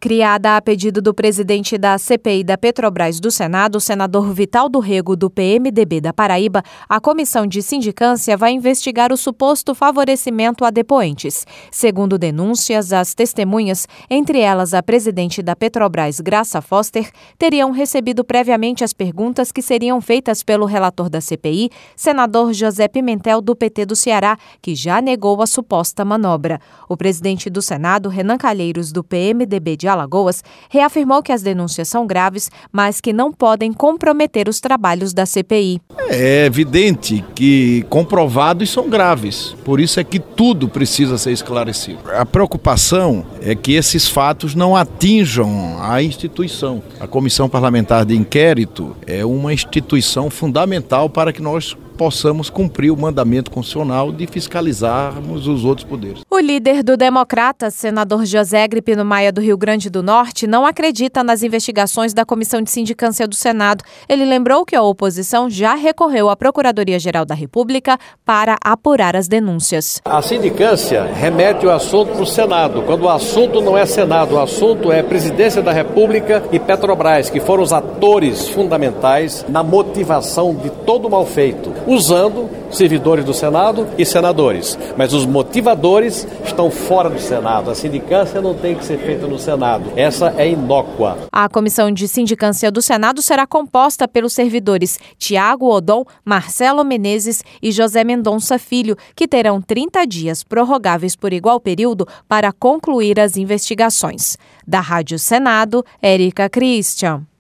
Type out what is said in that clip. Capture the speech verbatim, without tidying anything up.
Criada a pedido do presidente da C P I da Petrobras do Senado, o senador Vital do Rego, do P M D B da Paraíba, a comissão de sindicância vai investigar o suposto favorecimento a depoentes. Segundo denúncias, as testemunhas, entre elas a presidente da Petrobras, Graça Foster, teriam recebido previamente as perguntas que seriam feitas pelo relator da C P I, senador José Pimentel, do P T do Ceará, que já negou a suposta manobra. O presidente do Senado, Renan Calheiros, do P M D B de Alagoas, reafirmou que as denúncias são graves, mas que não podem comprometer os trabalhos da C P I. É evidente que comprovados são graves, por isso é que tudo precisa ser esclarecido. A preocupação é que esses fatos não atinjam a instituição. A Comissão Parlamentar de Inquérito é uma instituição fundamental para que nós possamos cumprir o mandamento constitucional de fiscalizarmos os outros poderes. O líder do Democratas, senador José Agripino Maia, do Rio Grande do Norte, não acredita nas investigações da Comissão de Sindicância do Senado. Ele lembrou que a oposição já recorreu à Procuradoria-Geral da República para apurar as denúncias. A sindicância remete o assunto para o Senado, quando o assunto não é Senado, o assunto é Presidência da República e Petrobras, que foram os atores fundamentais na motivação de todo o mal feito, usando servidores do Senado e senadores. Mas os motivadores estão fora do Senado. A sindicância não tem que ser feita no Senado. Essa é inócua. A comissão de sindicância do Senado será composta pelos servidores Tiago Odon, Marcelo Menezes e José Mendonça Filho, que terão trinta dias prorrogáveis por igual período para concluir as investigações. Da Rádio Senado, Érica Christian.